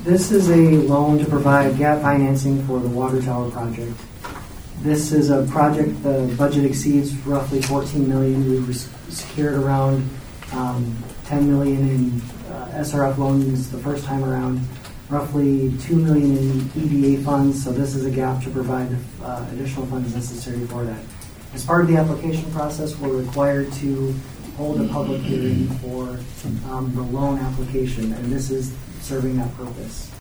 This is a loan to provide gap financing for the water tower project. This is a project, the budget exceeds roughly $14 million. We've secured around $10 million in SRF loans the first time around, roughly $2 million in EDA funds, so this is a gap to provide additional funds necessary for that. As part of the application process, we're required to hold a public hearing for the loan application, and this is serving that purpose.